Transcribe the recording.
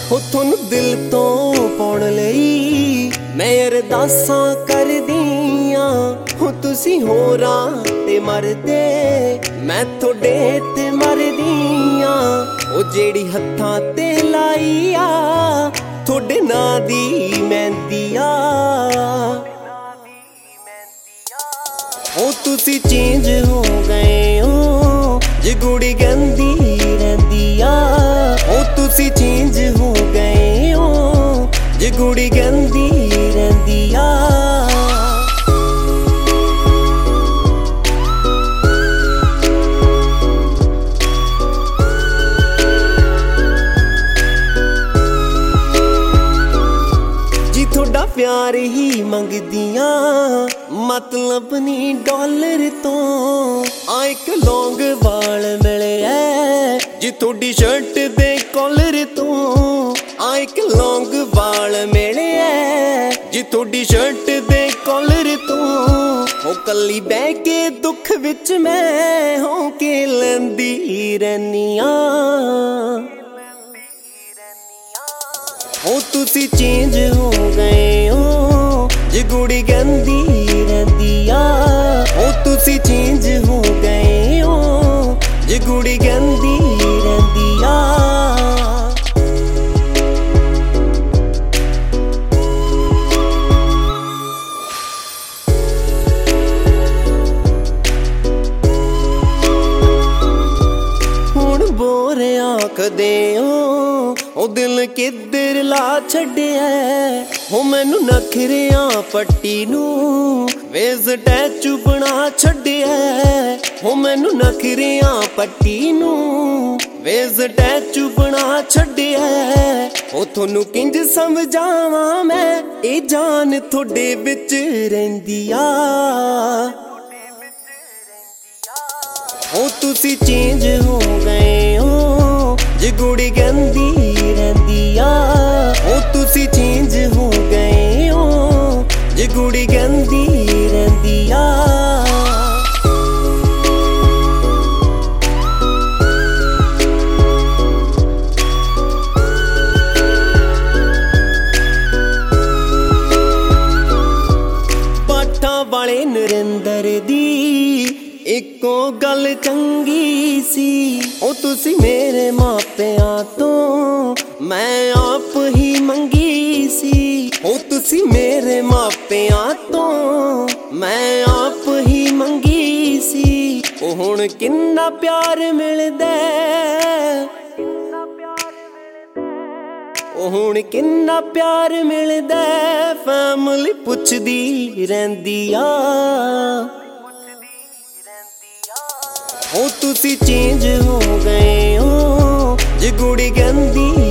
हो थोनू दिल तो पाउण लई मैं अरदासां करदियां हो तुसी होरां ते मरदे मैं थोड़े ते मरदियां ओ जेड़ी हत्थां ते लाई आ थोड़े नां दी मेहंदी आ ओ तुसी चेंज हो गए हो जे कुड़ी गंदी रहिंदी आ ओ तुसी चेंज हो गए हो जे कुड़ी गंदी रहिंदी आ थोड़ा प्यार ही मंगदियां मतलब नी डॉलर तो आ एक लौंग वाल मिले है जी थोड़ी शर्ट दे कॉलर तो आ एक लौंग वाल मिले है जी थोड़ी शर्ट दे कॉलर तो ओ कली बह के दुख विच मैं हो के लैंदी रहनिया ओ तुसी चेंज हो गए हो जे कुड़ी गंदी रहिंदी आ ओ तुसी चेंज हो गए हो जे कुड़ी गंदी रहिंदी आ हुण बोरे आखदे ओ दिल किधर ला छड्डिया हो मैनू नखरियां पट्टी नू वे स्टैचू बना छड्डिया हो मैनू नखरियां पट्टी नू वे स्टैचू बना छड्डिया ओ थोनू किंज समझावां मैं ए जान थोड़े विच रहिंदी आ ओ तुसी चेंज हो गए हो जे कुड़ी गंदी रहिंदी आ ओ तुसी चेंज हो गए हो जे कुड़ी गंदी रहिंदी आ पाठा वाले नरेंद्र दी इको गल चंगी सी ओ तुसी मेरे मापियां तो मैं आप ही मंगी सी ओ तुसी मेरे मापियां तो मैं आप ही मंगी सी ओ हुण किन्ना प्यार मिलदा ओ हुण किन्ना प्यार मिलदा फैमिली पुछदी रहिंदी आ ओ तुसी चेंज हो गए हो जे कुड़ी गंदी